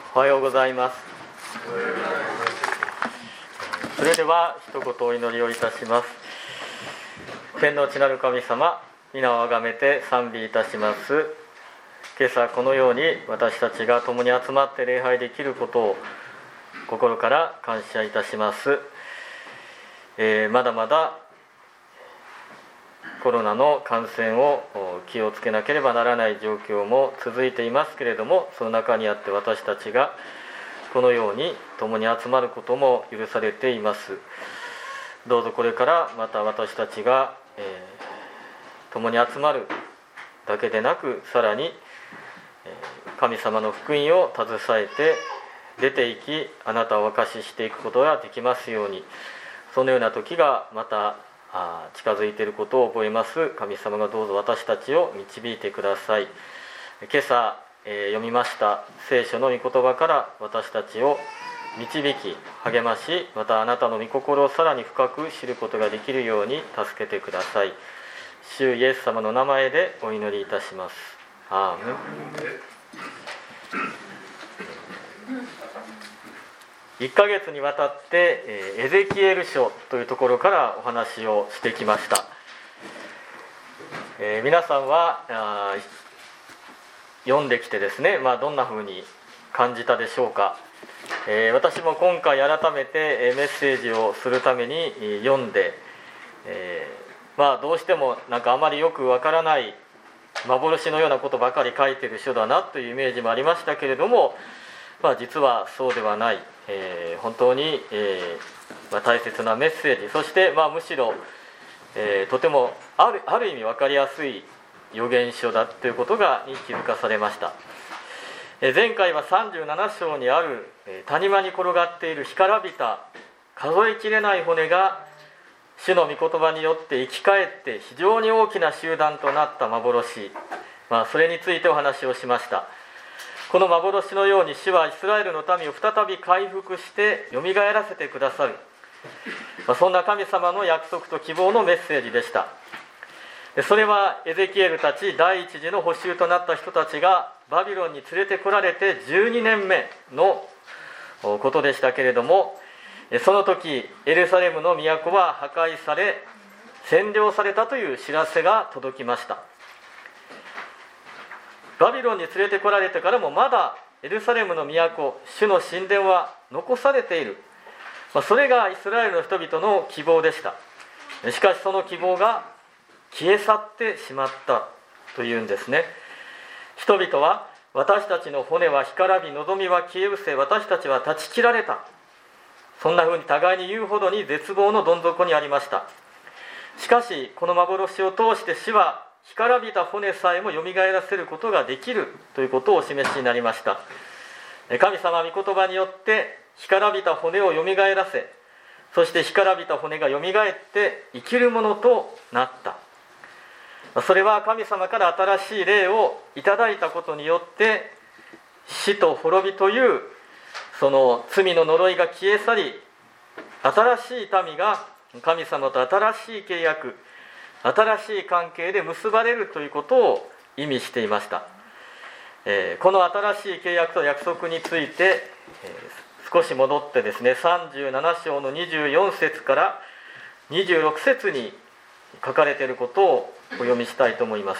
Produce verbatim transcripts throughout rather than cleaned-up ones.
おはようございます。それでは一言お祈りをいたします。天の地なる神様、皆をあがめて賛美いたします。今朝このように私たちが共に集まって礼拝できることを心から感謝いたします。えー、まだまだコロナの感染を気をつけなければならない状況も続いていますけれども、その中にあって私たちがこのように共に集まることも許されています。どうぞこれからまた私たちが、えー、共に集まるだけでなく、さらに、えー、神様の福音を携えて出ていき、あなたを明かししていくことができますように。そのような時がまた近づいていることを覚えます。神様がどうぞ私たちを導いてください。今朝、えー、読みました聖書の御言葉から私たちを導き励まし、またあなたの御心をさらに深く知ることができるように助けてください。主イエス様の名前でお祈りいたします。アーメン。いっかげつにわたってエゼキエル書というところからお話をしてきました。えー、皆さんは読んできてですね、まあ、どんなふうに感じたでしょうか。えー、私も今回改めてメッセージをするために読んで、えーまあ、どうしてもなんかあまりよくわからない幻のようなことばかり書いている書だなというイメージもありましたけれども、まあ、実はそうではない、えー、本当に、えーまあ、大切なメッセージ、そして、まあ、むしろ、えー、とてもある、ある意味分かりやすい預言書だということがに気づかされました。えー、前回はさんじゅうなな章にある、えー、谷間に転がっている干からびた数えきれない骨が主の御言葉によって生き返って非常に大きな集団となった幻、まあ、それについてお話をしました。この幻のように主はイスラエルの民を再び回復してよみがえらせてくださる、まあ、そんな神様の約束と希望のメッセージでした。それはエゼキエルたち第一次の捕囚となった人たちがバビロンに連れてこられてじゅうにねんめのことでしたけれども、その時エルサレムの都は破壊され占領されたという知らせが届きました。バビロンに連れてこられてからもまだエルサレムの都、主の神殿は残されている、まあ、それがイスラエルの人々の希望でした。しかしその希望が消え去ってしまったというんですね。人々は私たちの骨は干からび、望みは消え失せ、私たちは断ち切られた、そんなふうに互いに言うほどに絶望のどん底にありました。しかしこの幻を通して主は干からびた骨さえもよみがえらせることができるということをお示しになりました。神様御言葉によって干からびた骨をよみがえらせ、そして干からびた骨がよみがえって生きるものとなった。それは神様から新しい霊をいただいたことによって死と滅びというその罪の呪いが消え去り、新しい民が神様と新しい契約、新しい関係で結ばれるということを意味していました。えー、この新しい契約と約束について、えー、少し戻ってですね、さんじゅうなな章のにじゅうよん節からにじゅうろく節に書かれていることをお読みしたいと思います。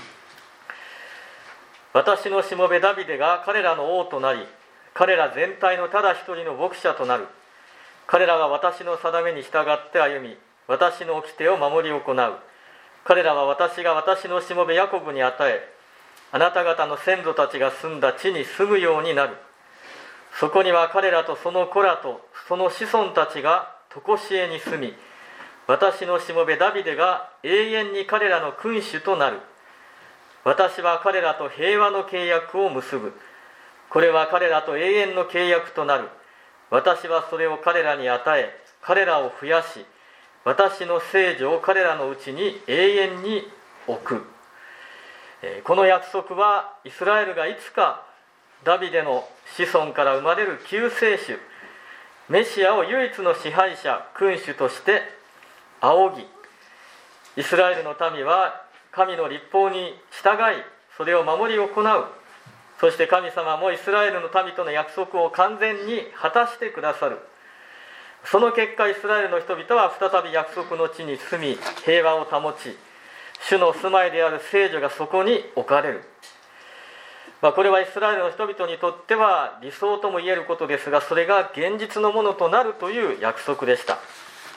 私のしもべダビデが彼らの王となり、彼ら全体のただ一人の牧者となる。彼らは私の定めに従って歩み、私の掟を守り行う。彼らは私が私のしもべヤコブに与え、あなた方の先祖たちが住んだ地に住むようになる。そこには彼らとその子らとその子孫たちが常しえに住み、私のしもべダビデが永遠に彼らの君主となる。私は彼らと平和の契約を結ぶ。これは彼らと永遠の契約となる。私はそれを彼らに与え、彼らを増やし、私の聖女を彼らのうちに永遠に置く。この約束はイスラエルがいつかダビデの子孫から生まれる救世主メシアを唯一の支配者君主として仰ぎ、イスラエルの民は神の律法に従いそれを守り行う、 そして神様もイスラエルの民との約束を完全に果たしてくださる。その結果、イスラエルの人々は再び約束の地に住み、平和を保ち、主の住まいである聖女がそこに置かれる。まあ、これはイスラエルの人々にとっては理想とも言えることですが、それが現実のものとなるという約束でした。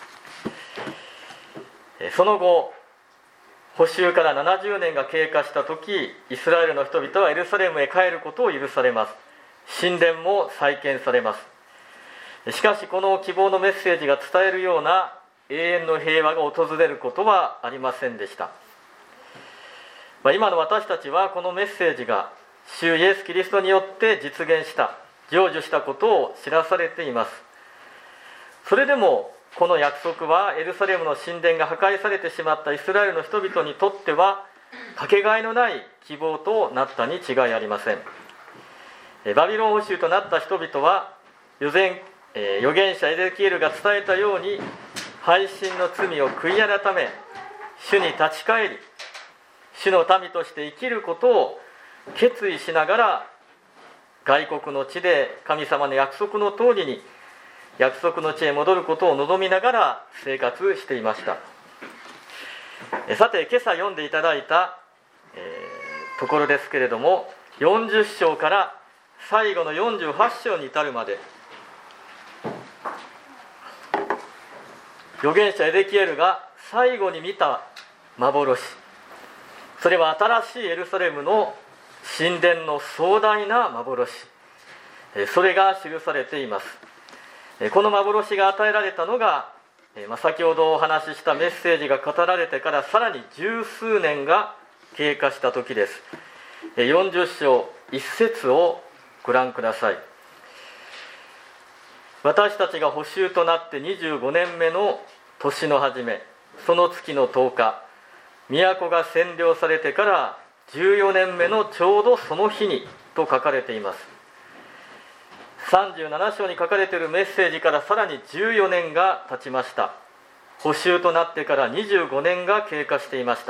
その後、捕囚からななじゅうねんが経過した時、イスラエルの人々はエルサレムへ帰ることを許されます。神殿も再建されます。しかし、この希望のメッセージが伝えるような永遠の平和が訪れることはありませんでした。まあ、今の私たちはこのメッセージが主イエス・キリストによって実現した、成就したことを知らされています。それでもこの約束はエルサレムの神殿が破壊されてしまったイスラエルの人々にとってはかけがえのない希望となったに違いありません。バビロン捕囚となった人々は預言、えー、預言者エゼキエルが伝えたように、背信の罪を悔い改め、主に立ち返り、主の民として生きることを決意しながら、外国の地で神様の約束の通りに約束の地へ戻ることを望みながら生活していました。さて、今朝読んでいただいた、えー、ところですけれども、よんじゅっ章から最後のよんじゅうはち章に至るまで、預言者エゼキエルが最後に見た幻、それは新しいエルサレムの神殿の壮大な幻、それが記されています。この幻が与えられたのが、先ほどお話ししたメッセージが語られてからさらに十数年が経過した時です。よんじゅっ章一節をご覧ください。私たちが捕囚となってにじゅうごねんめの年の初め、その月のとおか、都が占領されてからじゅうよねんめのちょうどその日にと書かれています。さんじゅうなな章に書かれているメッセージからさらにじゅうよねんが経ちました。捕囚となってからにじゅうごねんが経過していました。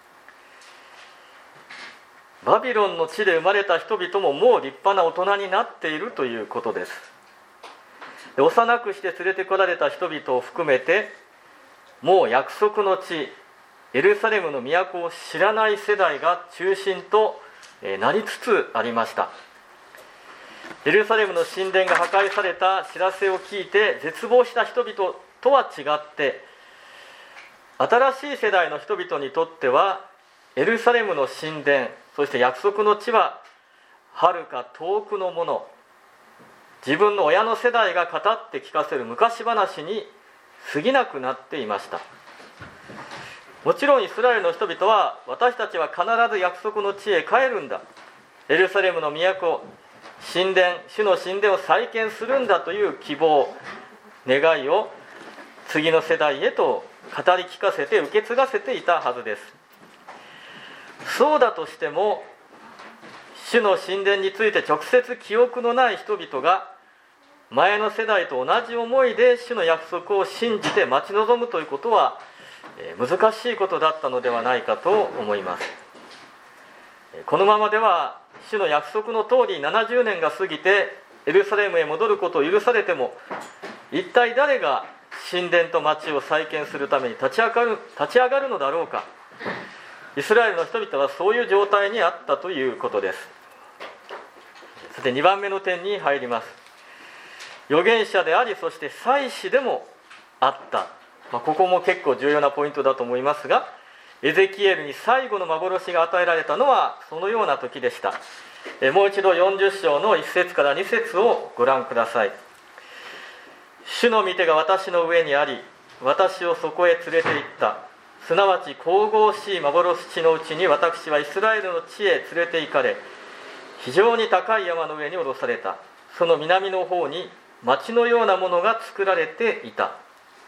バビロンの地で生まれた人々ももう立派な大人になっているということです。で、幼くして連れてこられた人々を含めて、もう約束の地エルサレムの都を知らない世代が中心となりつつありました。エルサレムの神殿が破壊された知らせを聞いて絶望した人々とは違って、新しい世代の人々にとってはエルサレムの神殿、そして約束の地ははるか遠くのもの、自分の親の世代が語って聞かせる昔話に過ぎなくなっていました。もちろんイスラエルの人々は、私たちは必ず約束の地へ帰るんだ、エルサレムの都、神殿、主の神殿を再建するんだという希望、願いを次の世代へと語り聞かせて受け継がせていたはずです。そうだとしても、主の神殿について直接記憶のない人々が前の世代と同じ思いで主の約束を信じて待ち望むということは難しいことだったのではないかと思います。このままでは主の約束の通りななじゅうねんが過ぎてエルサレムへ戻ることを許されても、一体誰が神殿と町を再建するために立ち上がる、立ち上がるのだろうか。イスラエルの人々はそういう状態にあったということです。さて、にばんめの点に入ります。預言者であり、そして祭司でもあった、まあ、ここも結構重要なポイントだと思いますが、エゼキエルに最後の幻が与えられたのはそのような時でした。えもう一度よんじゅっ章のいち節からに節をご覧ください。主の御手が私の上にあり、私をそこへ連れて行った。すなわち神々しい幻のうちに私はイスラエルの地へ連れて行かれ、非常に高い山の上に下ろされた。その南の方に町のようなものが作られていた。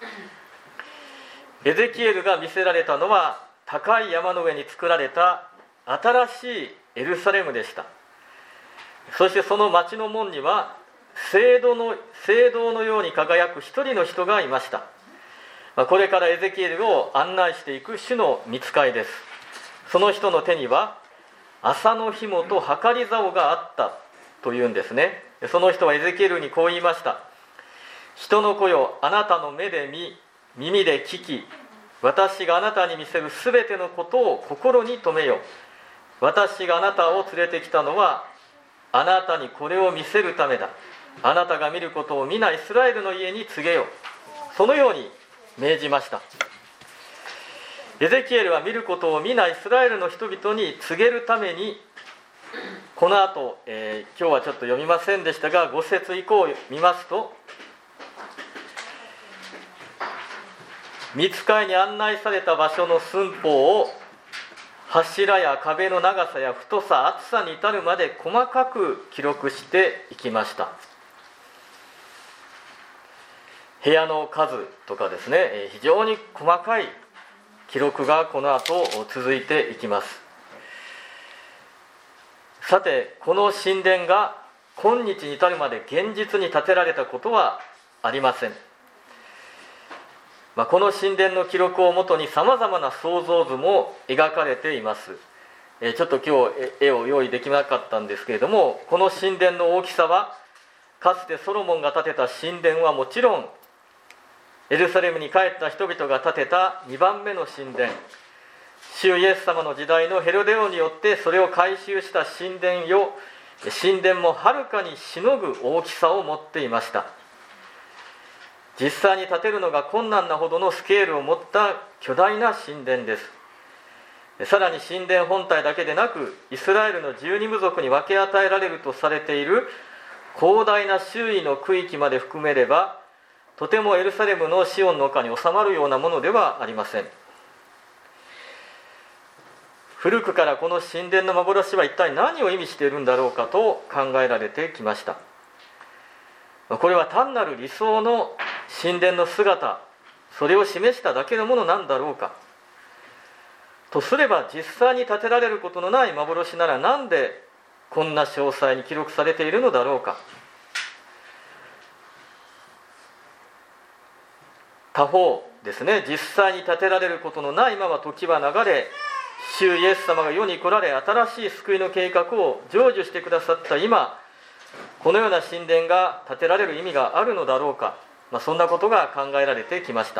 エゼキエルが見せられたのは、高い山の上に作られた新しいエルサレムでした。そしてその町の門には聖堂の、聖堂のように輝く一人の人がいました。これからエゼキエルを案内していく主の御使いです。その人の手には麻の紐と計り竿があったというんですね。その人はエゼキエルにこう言いました。人の子よ、あなたの目で見、耳で聞き、私があなたに見せるすべてのことを心に留めよ。私があなたを連れてきたのはあなたにこれを見せるためだ。あなたが見ることを皆イスラエルの家に告げよ。そのように命じました。エゼキエルは見ることを皆イスラエルの人々に告げるために、この後、えー、今日はちょっと読みませんでしたが、ご節以降を見ますと、御使いに案内された場所の寸法を柱や壁の長さや太さ、厚さに至るまで細かく記録していきました。部屋の数とかですね、非常に細かい記録がこの後続いていきます。さて、この神殿が今日に至るまで現実に建てられたことはありません。まあ、この神殿の記録をもとにさまざまな想像図も描かれています。えちょっと今日絵を用意できなかったんですけれども、この神殿の大きさはかつてソロモンが建てた神殿はもちろん、エルサレムに帰った人々が建てたにばんめの神殿、主イエス様の時代のヘロデ王によってそれを改修した神殿よ、神殿もはるかにしのぐ大きさを持っていました。実際に建てるのが困難なほどのスケールを持った巨大な神殿です。さらに神殿本体だけでなく、イスラエルの十二部族に分け与えられるとされている広大な周囲の区域まで含めれば、とてもエルサレムのシオンの丘に収まるようなものではありません。古くからこの神殿の幻は一体何を意味しているんだろうかと考えられてきました。これは単なる理想の神殿の姿、それを示しただけのものなんだろうかとすれば、実際に建てられることのない幻ならなんでこんな詳細に記録されているのだろうか。他方ですね、実際に建てられることのないまま時は流れ、主イエス様が世に来られ、新しい救いの計画を成就してくださった今、このような神殿が建てられる意味があるのだろうか、まあ、そんなことが考えられてきました。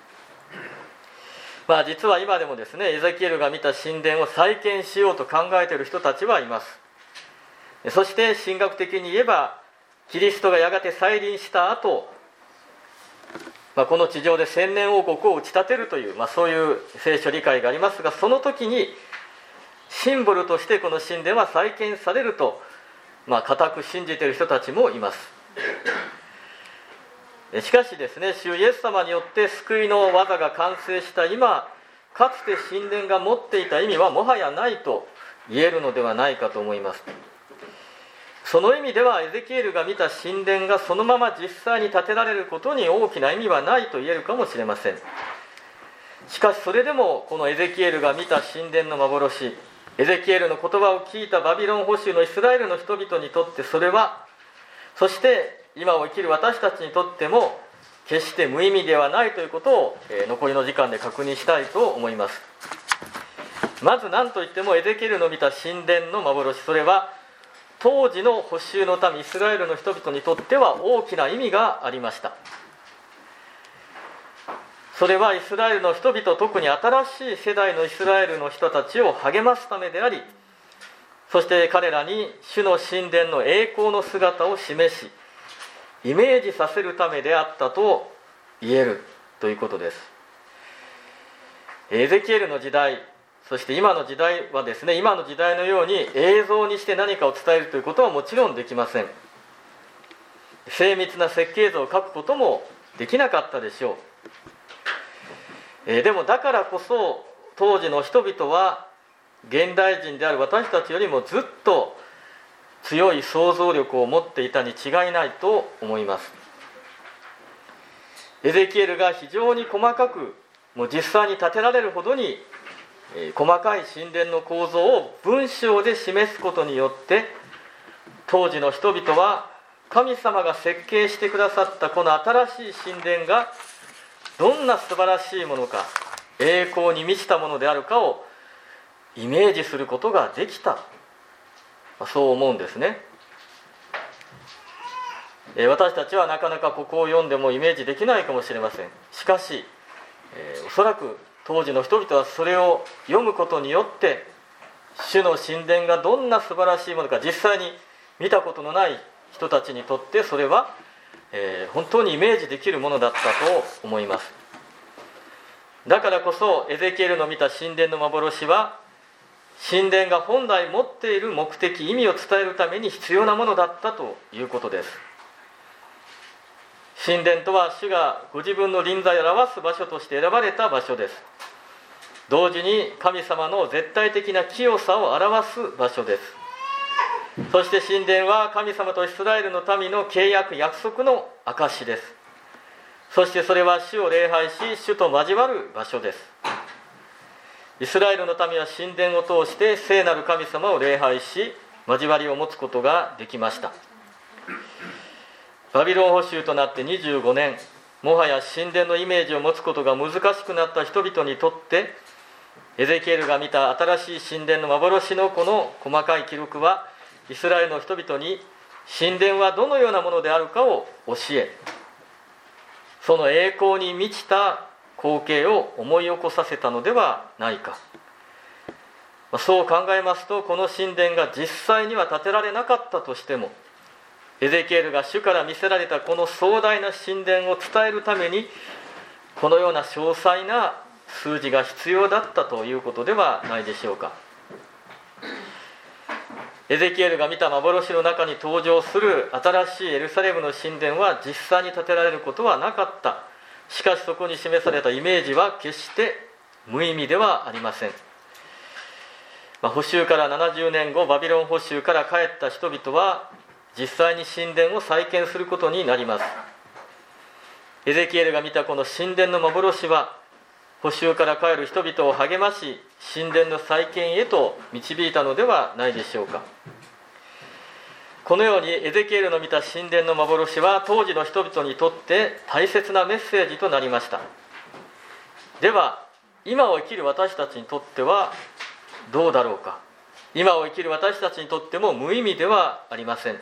まあ、実は今でもですね、エゼキエルが見た神殿を再建しようと考えている人たちはいます。そして神学的に言えば、キリストがやがて再臨した後、まあ、この地上で千年王国を打ち立てるという、まあ、そういう聖書理解がありますが、その時にシンボルとしてこの神殿は再建されると、まあ、固く信じている人たちもいます。しかしですね、主イエス様によって救いの技が完成した今、かつて神殿が持っていた意味はもはやないと言えるのではないかと思います。その意味では、エゼキエルが見た神殿がそのまま実際に建てられることに大きな意味はないと言えるかもしれません。しかしそれでも、このエゼキエルが見た神殿の幻、エゼキエルの言葉を聞いたバビロン捕囚のイスラエルの人々にとって、それは、そして今を生きる私たちにとっても決して無意味ではないということを、えー、残りの時間で確認したいと思います。まず何といっても、エゼキエルの見た神殿の幻、それは当時の捕囚の民イスラエルの人々にとっては大きな意味がありました。それはイスラエルの人々、特に新しい世代のイスラエルの人たちを励ますためであり、そして彼らに主の神殿の栄光の姿を示し、イメージさせるためであったと言えるということです。エゼキエルの時代、そして今の時代はですね、今の時代のように映像にして何かを伝えるということはもちろんできません。精密な設計図を描くこともできなかったでしょう。えー、でもだからこそ当時の人々は現代人である私たちよりもずっと強い想像力を持っていたに違いないと思います。エゼキエルが非常に細かく、もう実際に建てられるほどに、えー、細かい神殿の構造を文章で示すことによって、当時の人々は神様が設計してくださったこの新しい神殿がどんな素晴らしいものか、栄光に満ちたものであるかをイメージすることができた、そう思うんですね。私たちはなかなかここを読んでもイメージできないかもしれません。しかし、えー、おそらく当時の人々はそれを読むことによって主の神殿がどんな素晴らしいものか実際に見たことのない人たちにとってそれは、えー、本当にイメージできるものだったと思います。だからこそエゼキエルの見た神殿の幻は神殿が本来持っている目的意味を伝えるために必要なものだったということです。神殿とは主がご自分の臨在を表す場所として選ばれた場所です。同時に神様の絶対的な清さを表す場所です。そして神殿は神様とイスラエルの民の契約約束の証です。そしてそれは主を礼拝し主と交わる場所です。イスラエルの民は神殿を通して聖なる神様を礼拝し交わりを持つことができました。バビロン捕囚となってにじゅうごねん、もはや神殿のイメージを持つことが難しくなった人々にとってエゼキエルが見た新しい神殿の幻のこの細かい記録はイスラエルの人々に神殿はどのようなものであるかを教え、その栄光に満ちた光景を思い起こさせたのではないか。そう考えますと、この神殿が実際には建てられなかったとしてもエゼキエルが主から見せられたこの壮大な神殿を伝えるためにこのような詳細な数字が必要だったということではないでしょうか。エゼキエルが見た幻の中に登場する新しいエルサレムの神殿は実際に建てられることはなかった。しかしそこに示されたイメージは決して無意味ではありません。まあ、捕囚からななじゅうねんご、バビロン捕囚から帰った人々は実際に神殿を再建することになります。エゼキエルが見たこの神殿の幻は捕囚から帰る人々を励まし神殿の再建へと導いたのではないでしょうか。このようにエゼキエルの見た神殿の幻は当時の人々にとって大切なメッセージとなりました。では今を生きる私たちにとってはどうだろうか。今を生きる私たちにとっても無意味ではありません。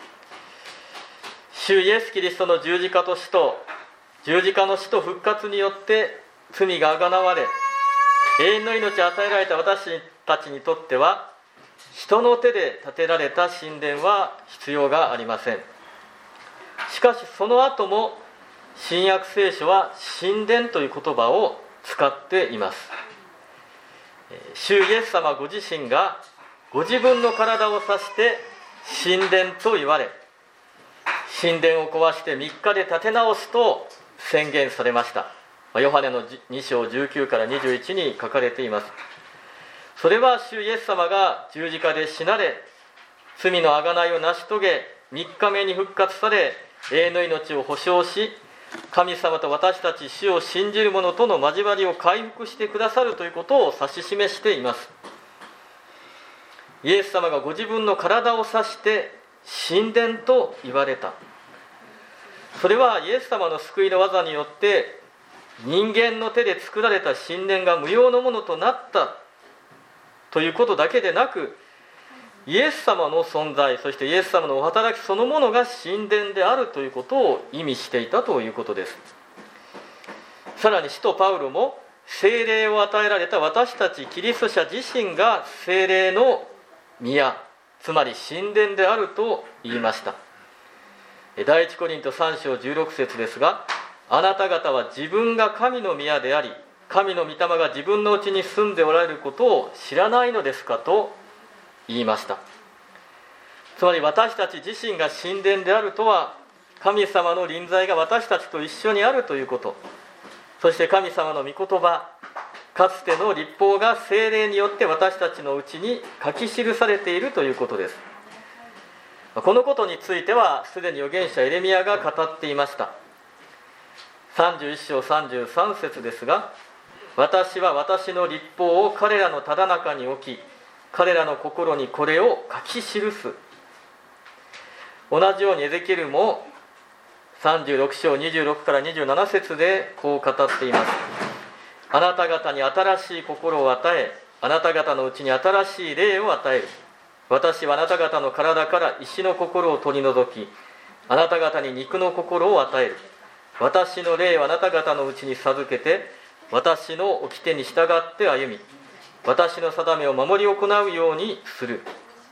主イエス・キリストの十字架と死と十字架の死と復活によって罪があがなわれ永遠の命を与えられた私たちにとっては人の手で建てられた神殿は必要がありません。しかしその後も新約聖書は神殿という言葉を使っています。主イエス様ご自身がご自分の体を指して神殿と言われ神殿を壊してみっかで建て直すと宣言されました。ヨハネのに章じゅうきゅうからにじゅういちに書かれています。それは主イエス様が十字架で死なれ罪の贖いを成し遂げみっかめに復活され永遠の命を保証し神様と私たち主を信じる者との交わりを回復してくださるということを指し示しています。イエス様がご自分の体を指して神殿と言われた。それはイエス様の救いの技によって人間の手で作られた神殿が無用のものとなったということだけでなく、イエス様の存在、そしてイエス様のお働きそのものが神殿であるということを意味していたということです。さらに使徒パウロも聖霊を与えられた私たちキリスト者自身が聖霊の宮、つまり神殿であると言いました。第一コリントさん章じゅうろく節ですが、あなた方は自分が神の宮であり神の御霊が自分のうちに住んでおられることを知らないのですかと言いました。つまり私たち自身が神殿であるとは神様の臨在が私たちと一緒にあるということ、そして神様の御言葉、かつての律法が聖霊によって私たちのうちに書き記されているということです。このことについてはすでに預言者エレミヤが語っていました。さんじゅういち章さんじゅうさん節ですが、私は私の律法を彼らのただ中に置き彼らの心にこれを書き記す。同じようにエゼキエルもさんじゅうろく章にじゅうろくからにじゅうなな節でこう語っています。あなた方に新しい心を与えあなた方のうちに新しい霊を与える。私はあなた方の体から石の心を取り除き、あなた方に肉の心を与える。私の霊をあなた方のうちに授けて、私の掟に従って歩み、私の定めを守り行うようにする。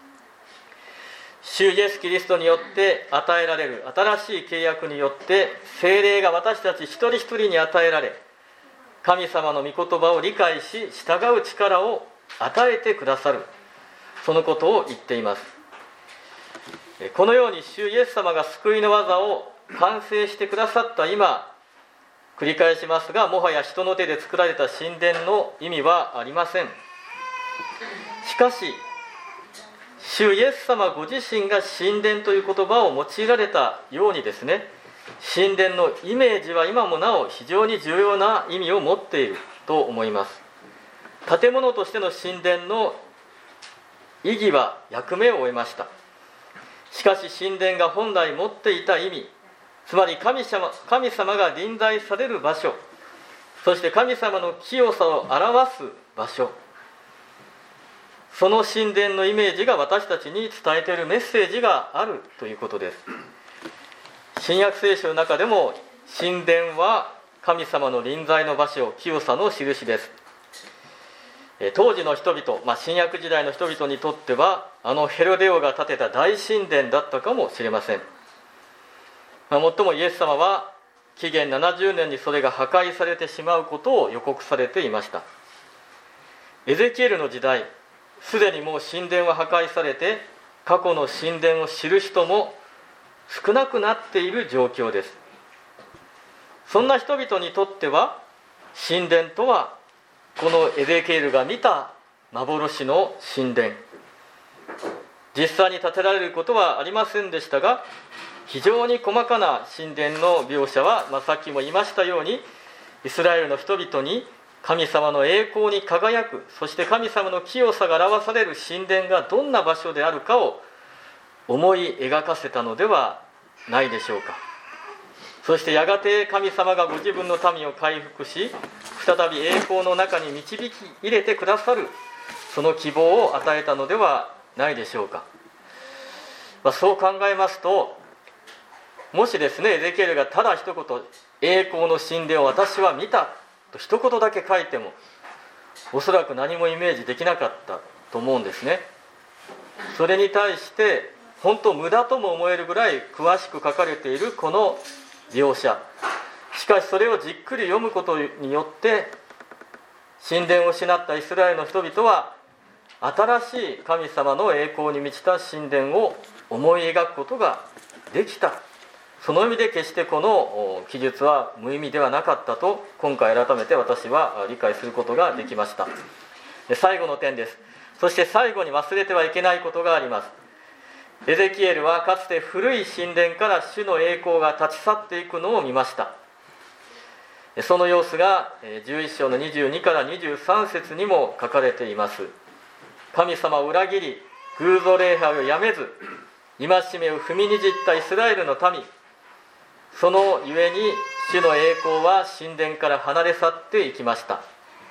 主イエス・キリストによって与えられる新しい契約によって、聖霊が私たち一人一人に与えられ、神様の御言葉を理解し従う力を与えてくださる、そのことを言っています。このように主イエス様が救いの技を完成してくださった今、繰り返しますが、もはや人の手で作られた神殿の意味はありません。しかし主イエス様ご自身が神殿という言葉を用いられたようにですね、神殿のイメージは今もなお非常に重要な意味を持っていると思います。建物としての神殿の意義は役目を終えました。しかし神殿が本来持っていた意味、つまり神様、神様が臨在される場所、そして神様の清さを表す場所、その神殿のイメージが私たちに伝えているメッセージがあるということです。新約聖書の中でも神殿は神様の臨在の場所、清さの印です。当時の人々、まあ、新約時代の人々にとってはあのヘロデ王が建てた大神殿だったかもしれません。まあ、もっともイエス様は紀元ななじゅうねんにそれが破壊されてしまうことを予告されていました。エゼキエルの時代、すでにもう神殿は破壊されて、過去の神殿を知る人も少なくなっている状況です。そんな人々にとっては神殿とはこのエゼキエルが見た幻の神殿、実際に建てられることはありませんでしたが、非常に細かな神殿の描写は、まあ、さっきも言いましたように、イスラエルの人々に神様の栄光に輝く、そして神様の清さが表される神殿がどんな場所であるかを思い描かせたのではないでしょうか。そしてやがて神様がご自分の民を回復し、再び栄光の中に導き入れてくださる、その希望を与えたのではないでしょうか。まあ、そう考えますと、もしですね、エゼキエルがただ一言、栄光の神殿を私は見たと一言だけ書いても、おそらく何もイメージできなかったと思うんですね。それに対して本当無駄とも思えるぐらい詳しく書かれているこの描写、しかしそれをじっくり読むことによって、神殿を失ったイスラエルの人々は新しい神様の栄光に満ちた神殿を思い描くことができた。その意味で決してこの記述は無意味ではなかったと、今回改めて私は理解することができました。最後の点です。そして最後に忘れてはいけないことがあります。エゼキエルはかつて古い神殿から主の栄光が立ち去っていくのを見ました。その様子がじゅういっ章のにじゅうにからにじゅうさん節にも書かれています。神様を裏切り、偶像礼拝をやめず、戒めを踏みにじったイスラエルの民、そのゆえに主の栄光は神殿から離れ去っていきました。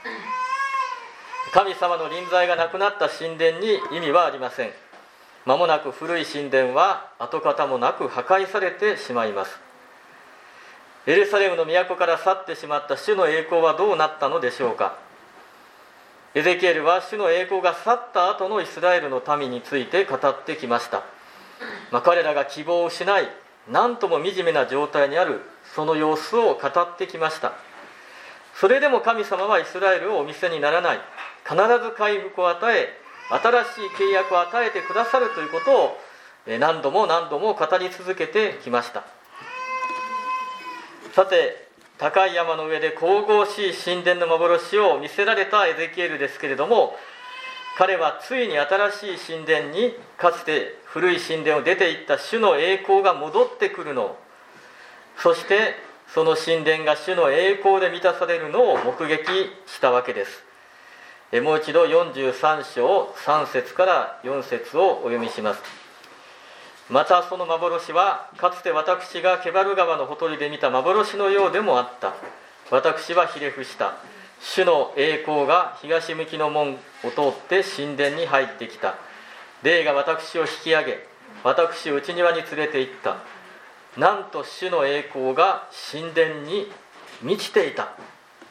神様の臨在がなくなった神殿に意味はありません。間もなく古い神殿は跡形もなく破壊されてしまいます。エルサレムの都から去ってしまった主の栄光はどうなったのでしょうか。エゼキエルは主の栄光が去った後のイスラエルの民について語ってきました。まあ、彼らが希望を失い、何とも惨めな状態にあるその様子を語ってきました。それでも神様はイスラエルをお見せにならない、必ず回復を与え、新しい契約を与えてくださるということを何度も何度も語り続けてきました。さて、高い山の上で神々しい神殿の幻を見せられたエゼキエルですけれども、彼はついに新しい神殿に、かつて古い神殿を出ていった主の栄光が戻ってくるのを、そしてその神殿が主の栄光で満たされるのを目撃したわけです。もう一度よんじゅうさん章さん節からよん節をお読みします。またその幻は、かつて私がケバル川のほとりで見た幻のようでもあった。私はひれ伏した。 主の栄光が東向きの門を通って神殿に入ってきた。霊が私を引き上げ、私を内庭に連れて行った。なんと主の栄光が神殿に満ちていた。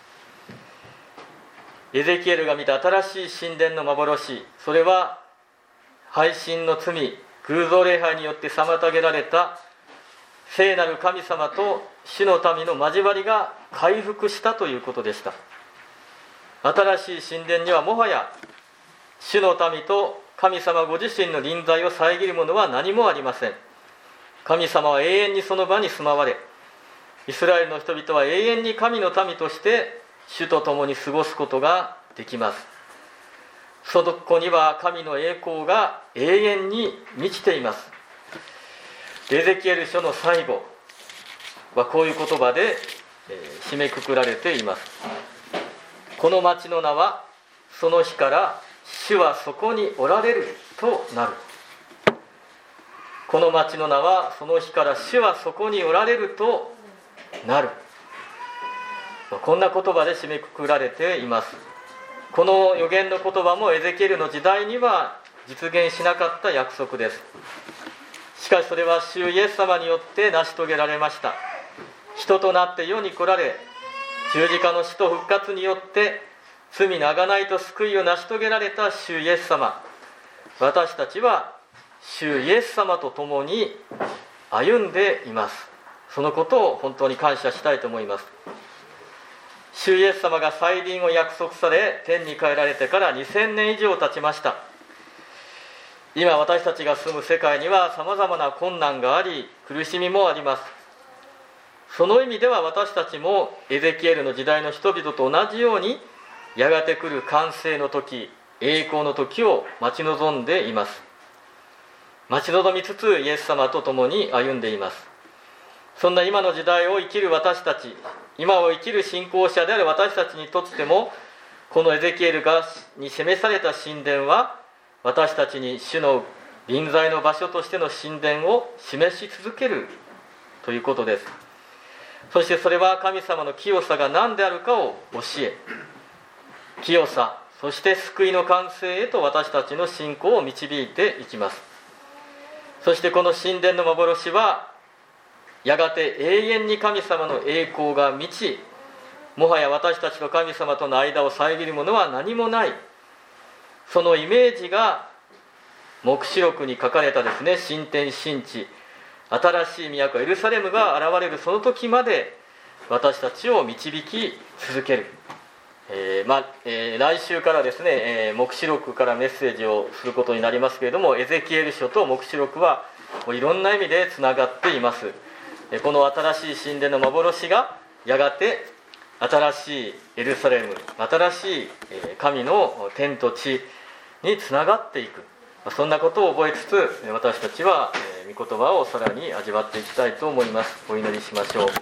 エゼキエルが見た新しい神殿の幻、それは背信の罪、偶像礼拝によって妨げられた聖なる神様と主の民の交わりが回復したということでした。新しい神殿にはもはや主の民と神様ご自身の臨在を遮るものは何もありません。神様は永遠にその場に住まわれ、イスラエルの人々は永遠に神の民として主と共に過ごすことができます。そこには神の栄光が永遠に満ちています。エゼキエル書の最後はこういう言葉で、えー、締めくくられています。この町の名はその日から主はそこにおられるとなる。この町の名はその日から主はそこにおられるとなる。こんな言葉で締めくくられています。この預言の言葉もエゼキエルの時代には実現しなかった約束です。しかしそれは主イエス様によって成し遂げられました。人となって世に来られ、十字架の死と復活によって罪の贖いと救いを成し遂げられた主イエス様、私たちは主イエス様と共に歩んでいます。そのことを本当に感謝したいと思います。主イエス様が再臨を約束され天に帰られてからにせんねん以上経ちました。今私たちが住む世界にはさまざまな困難があり、苦しみもあります。その意味では私たちもエゼキエルの時代の人々と同じように、やがて来る完成の時、栄光の時を待ち望んでいます。待ち望みつつイエス様と共に歩んでいます。そんな今の時代を生きる私たち、今を生きる信仰者である私たちにとっても、このエゼキエルがに示された神殿は私たちに主の臨在の場所としての神殿を示し続けるということです。そしてそれは神様の清さが何であるかを教え、清さ、そして救いの完成へと私たちの信仰を導いていきます。そしてこの神殿の幻はやがて永遠に神様の栄光が満ち、もはや私たちと神様との間を遮るものは何もない、そのイメージが黙示録に書かれたですね、新天新地、新しい都エルサレムが現れるその時まで私たちを導き続ける。えーまあえー、来週からですね、えー、黙示録からメッセージをすることになりますけれども、エゼキエル書と黙示録はもういろんな意味でつながっています。この新しい神殿の幻がやがて新しいエルサレム、新しい神の天と地につながっていく、そんなことを覚えつつ私たちは御言葉をさらに味わっていきたいと思います。お祈りしましょう。